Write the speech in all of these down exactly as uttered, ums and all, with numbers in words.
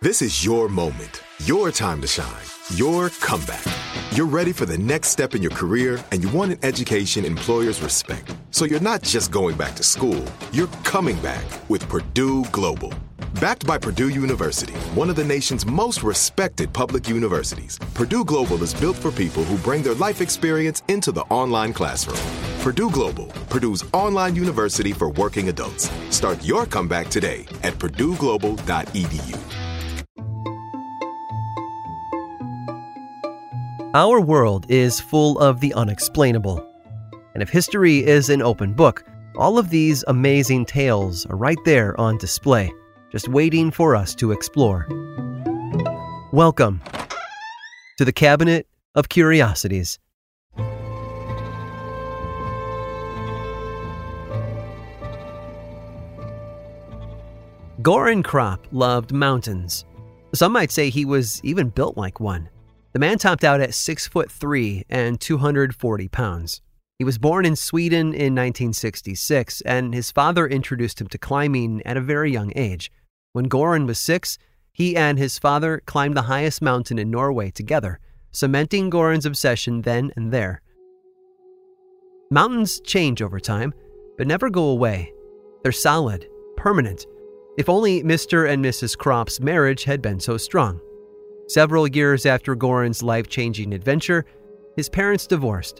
This is your moment, your time to shine, your comeback. You're ready for the next step in your career, and you want an education employers respect. So you're not just going back to school, you're coming back with Purdue Global. Backed by Purdue University, one of the nation's most respected public universities, Purdue Global is built for people who bring their life experience into the online classroom. Purdue Global, Purdue's online university for working adults. Start your comeback today at purdue global dot e d u. Our world is full of the unexplainable. And if history is an open book, all of these amazing tales are right there on display, just waiting for us to explore. Welcome to the Cabinet of Curiosities. Goran Krop loved mountains. Some might say he was even built like one. The man topped out at six foot three and two hundred forty pounds. He was born in Sweden in nineteen sixty-six, and his father introduced him to climbing at a very young age. When Goran was six, he and his father climbed the highest mountain in Norway together, cementing Goran's obsession then and there. Mountains change over time, but never go away. They're solid, permanent. If only Mister and Missus Krop's marriage had been so strong. Several years after Goran's life-changing adventure, his parents divorced.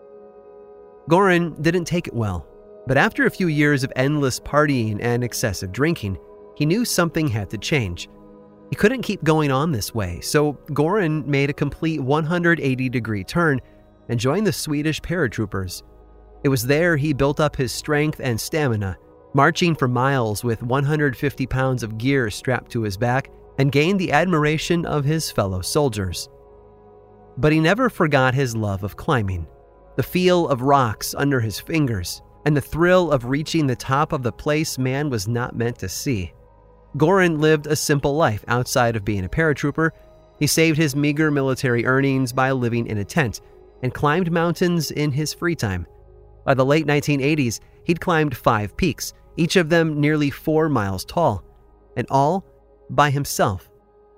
Goran didn't take it well, but after a few years of endless partying and excessive drinking, he knew something had to change. He couldn't keep going on this way, so Goran made a complete one hundred eighty degree turn and joined the Swedish paratroopers. It was there he built up his strength and stamina, marching for miles with one hundred fifty pounds of gear strapped to his back, and gained the admiration of his fellow soldiers. But he never forgot his love of climbing, the feel of rocks under his fingers, and the thrill of reaching the top of the place man was not meant to see. Goran lived a simple life outside of being a paratrooper. He saved his meager military earnings by living in a tent and climbed mountains in his free time. By the late nineteen eighties, he'd climbed five peaks, each of them nearly four miles tall, and all by himself.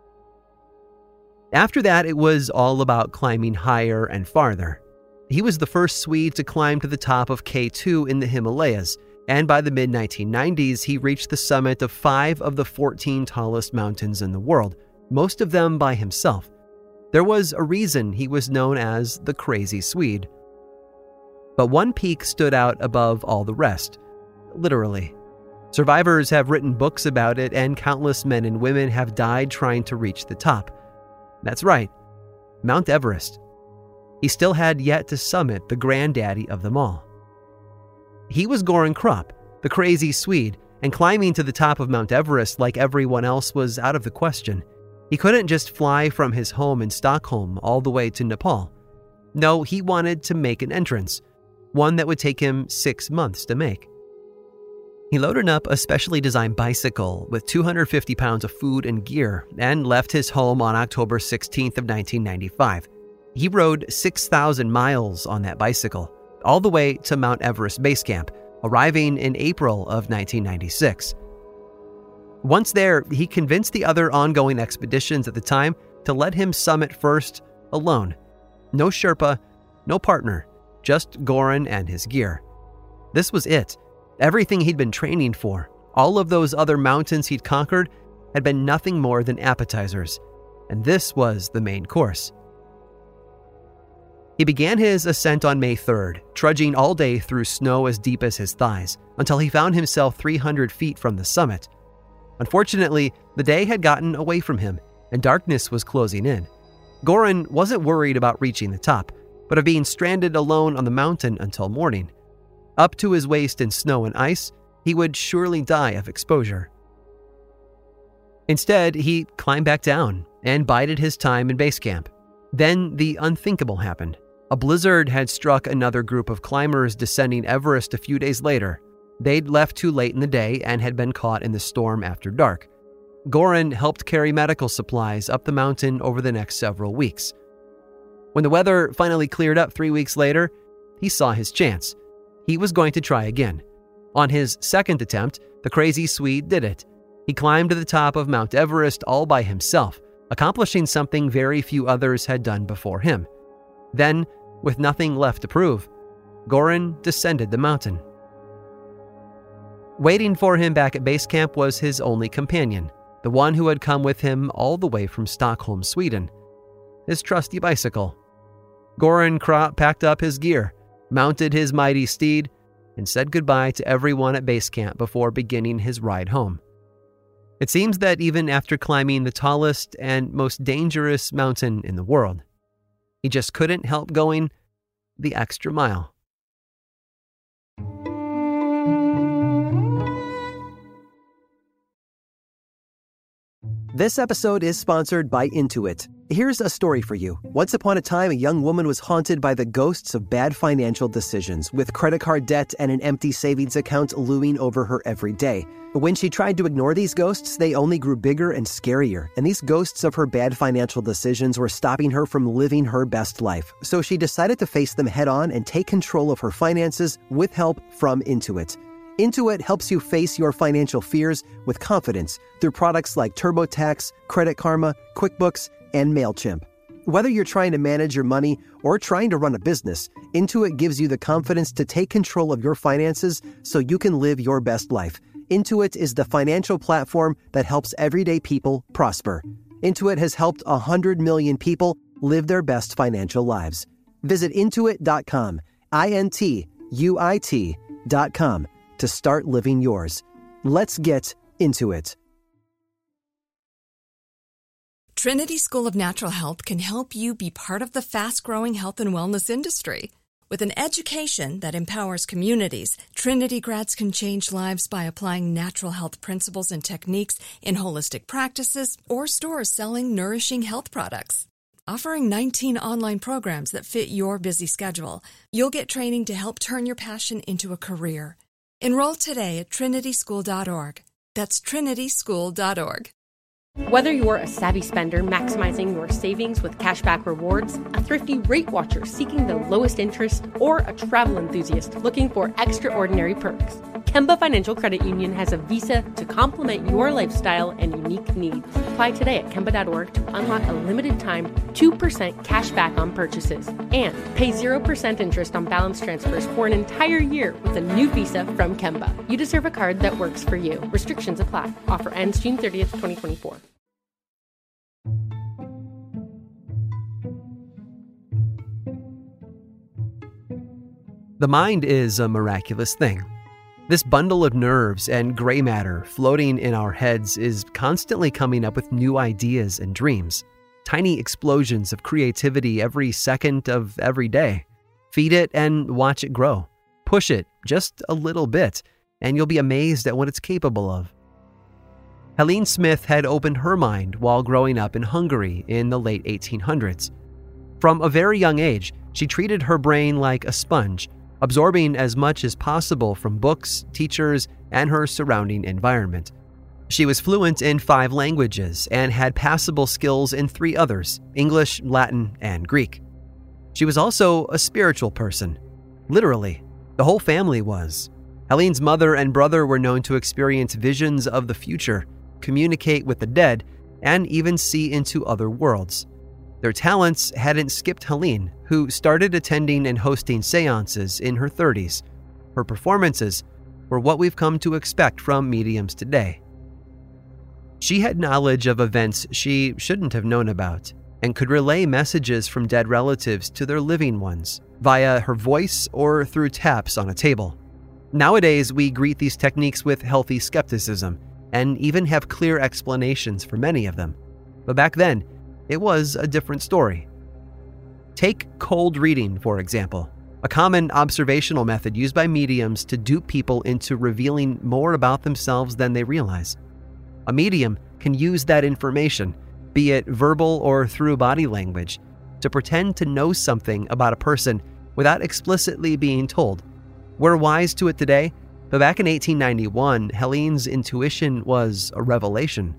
After that, it was all about climbing higher and farther. He was the first Swede to climb to the top of K two in the Himalayas, and by the mid nineteen nineties, he reached the summit of five of the fourteen tallest mountains in the world, most of them by himself. There was a reason he was known as the Crazy Swede. But one peak stood out above all the rest, literally. Survivors have written books about it, and countless men and women have died trying to reach the top. That's right, Mount Everest. He still had yet to summit the granddaddy of them all. He was Goran Krop, the Crazy Swede, and climbing to the top of Mount Everest like everyone else was out of the question. He couldn't just fly from his home in Stockholm all the way to Nepal. No, he wanted to make an entrance, one that would take him six months to make. He loaded up a specially designed bicycle with two hundred fifty pounds of food and gear and left his home on October sixteenth of nineteen ninety-five. He rode six thousand miles on that bicycle, all the way to Mount Everest Base Camp, arriving in April of nineteen ninety-six. Once there, he convinced the other ongoing expeditions at the time to let him summit first alone. No Sherpa, no partner, just Goran and his gear. This was it. Everything he'd been training for, all of those other mountains he'd conquered, had been nothing more than appetizers, and this was the main course. He began his ascent on May third, trudging all day through snow as deep as his thighs, until he found himself three hundred feet from the summit. Unfortunately, the day had gotten away from him, and darkness was closing in. Goran wasn't worried about reaching the top, but of being stranded alone on the mountain until morning. Up to his waist in snow and ice, he would surely die of exposure. Instead, he climbed back down and bided his time in base camp. Then the unthinkable happened. A blizzard had struck another group of climbers descending Everest a few days later. They'd left too late in the day and had been caught in the storm after dark. Goran helped carry medical supplies up the mountain over the next several weeks. When the weather finally cleared up three weeks later, he saw his chance. He was going to try again. On his second attempt, the Crazy Swede did it. He He climbed to the top of Mount Everest all by himself, accomplishing something very few others had done before him. Then, with nothing left to prove, Goran descended the mountain. Waiting for him back at base camp was his only companion, the one who had come with him all the way from Stockholm, Sweden, his trusty bicycle. Goran Krop packed up his gear, mounted his mighty steed, and said goodbye to everyone at base camp before beginning his ride home. It seems that even after climbing the tallest and most dangerous mountain in the world, he just couldn't help going the extra mile. This episode is sponsored by Intuit. Here's a story for you. Once upon a time, a young woman was haunted by the ghosts of bad financial decisions, with credit card debt and an empty savings account looming over her every day. When she tried to ignore these ghosts, they only grew bigger and scarier, and these ghosts of her bad financial decisions were stopping her from living her best life. So she decided to face them head on and take control of her finances with help from Intuit. Intuit helps you face your financial fears with confidence through products like TurboTax, Credit Karma, QuickBooks, and MailChimp. Whether you're trying to manage your money or trying to run a business, Intuit gives you the confidence to take control of your finances so you can live your best life. Intuit is the financial platform that helps everyday people prosper. Intuit has helped one hundred million people live their best financial lives. Visit intuit dot com, I N T U I T dot com, to start living yours. Let's get into it. Trinity School of Natural Health can help you be part of the fast-growing health and wellness industry. With an education that empowers communities, Trinity grads can change lives by applying natural health principles and techniques in holistic practices or stores selling nourishing health products. Offering nineteen online programs that fit your busy schedule, you'll get training to help turn your passion into a career. Enroll today at trinity school dot org. That's trinity school dot org. Whether you're a savvy spender maximizing your savings with cashback rewards, a thrifty rate watcher seeking the lowest interest, or a travel enthusiast looking for extraordinary perks, Kemba Financial Credit Union has a visa to complement your lifestyle and unique needs. Apply today at kemba dot org to unlock a limited-time two percent cash back on purchases and pay zero percent interest on balance transfers for an entire year with a new visa from Kemba. You deserve a card that works for you. Restrictions apply. Offer ends June thirtieth, twenty twenty-four. The mind is a miraculous thing. This bundle of nerves and gray matter floating in our heads is constantly coming up with new ideas and dreams. Tiny explosions of creativity every second of every day. Feed it and watch it grow. Push it just a little bit, and you'll be amazed at what it's capable of. Helene Smith had opened her mind while growing up in Hungary in the late eighteen hundreds. From a very young age, she treated her brain like a sponge, absorbing as much as possible from books, teachers, and her surrounding environment. She was fluent in five languages and had passable skills in three others: English, Latin, and Greek. She was also a spiritual person. Literally, the whole family was. Helene's mother and brother were known to experience visions of the future, communicate with the dead, and even see into other worlds. Their talents hadn't skipped Helene, who started attending and hosting seances in her thirties. Her performances were what we've come to expect from mediums today. She had knowledge of events she shouldn't have known about and could relay messages from dead relatives to their living ones via her voice or through taps on a table. Nowadays, we greet these techniques with healthy skepticism and even have clear explanations for many of them. But back then, it was a different story. Take cold reading, for example, a common observational method used by mediums to dupe people into revealing more about themselves than they realize. A medium can use that information, be it verbal or through body language, to pretend to know something about a person without explicitly being told. We're wise to it today, but back in eighteen ninety-one, Helene's intuition was a revelation.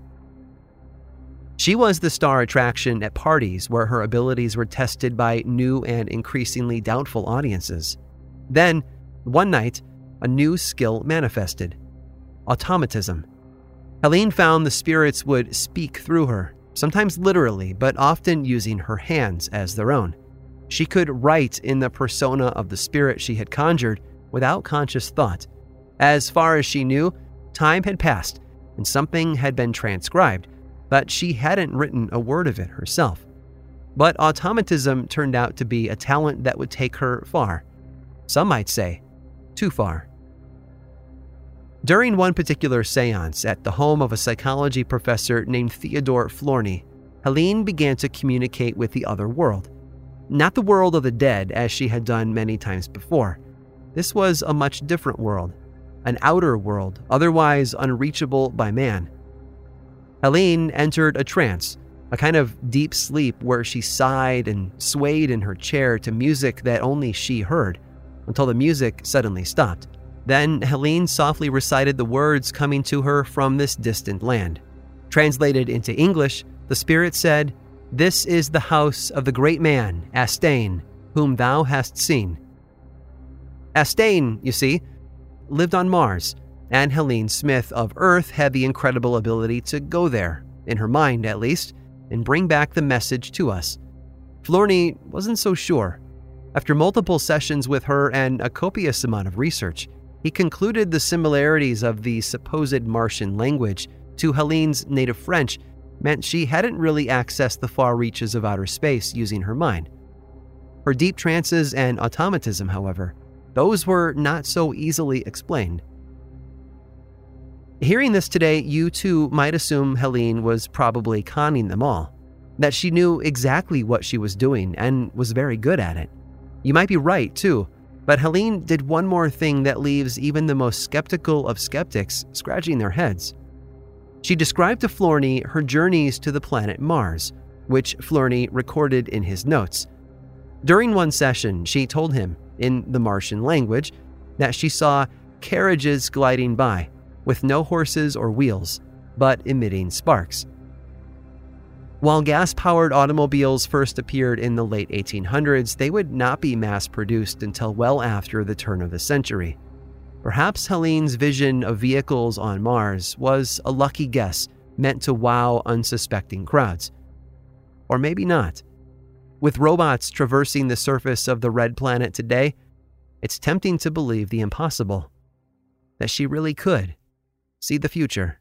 She was the star attraction at parties where her abilities were tested by new and increasingly doubtful audiences. Then, one night, a new skill manifested: automatism. Helene found the spirits would speak through her, sometimes literally, but often using her hands as their own. She could write in the persona of the spirit she had conjured without conscious thought. As far as she knew, time had passed and something had been transcribed, but she hadn't written a word of it herself. But automatism turned out to be a talent that would take her far. Some might say, too far. During one particular seance at the home of a psychology professor named Theodore Florney, Helene began to communicate with the other world. Not the world of the dead as she had done many times before. This was a much different world, an outer world, otherwise unreachable by man. Helene entered a trance, a kind of deep sleep where she sighed and swayed in her chair to music that only she heard, until the music suddenly stopped. Then Helene softly recited the words coming to her from this distant land. Translated into English, the spirit said, "This is the house of the great man, Astane, whom thou hast seen." Astane, you see, lived on Mars, and Helene Smith of Earth had the incredible ability to go there, in her mind at least, and bring back the message to us. Florney wasn't so sure. After multiple sessions with her and a copious amount of research, he concluded the similarities of the supposed Martian language to Helene's native French meant she hadn't really accessed the far reaches of outer space using her mind. Her deep trances and automatism, however, those were not so easily explained. Hearing this today, you too might assume Helene was probably conning them all, that she knew exactly what she was doing and was very good at it. You might be right, too, but Helene did one more thing that leaves even the most skeptical of skeptics scratching their heads. She described to Florney her journeys to the planet Mars, which Florney recorded in his notes. During one session, she told him, in the Martian language, that she saw carriages gliding by, with no horses or wheels, but emitting sparks. While gas-powered automobiles first appeared in the late eighteen hundreds, they would not be mass-produced until well after the turn of the century. Perhaps Helene's vision of vehicles on Mars was a lucky guess meant to wow unsuspecting crowds. Or maybe not. With robots traversing the surface of the red planet today, it's tempting to believe the impossible, that she really could see the future.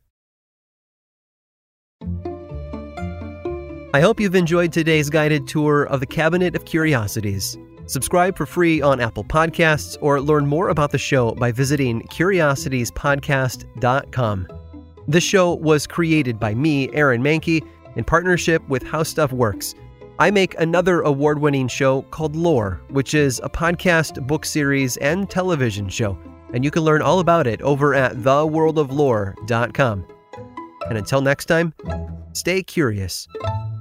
I hope you've enjoyed today's guided tour of the Cabinet of Curiosities. Subscribe for free on Apple Podcasts or learn more about the show by visiting curiosities podcast dot com. This show was created by me, Aaron Mahnke, in partnership with How Stuff Works. I make another award-winning show called Lore, which is a podcast, book series, and television show, and you can learn all about it over at the world of lore dot com. And until next time, stay curious.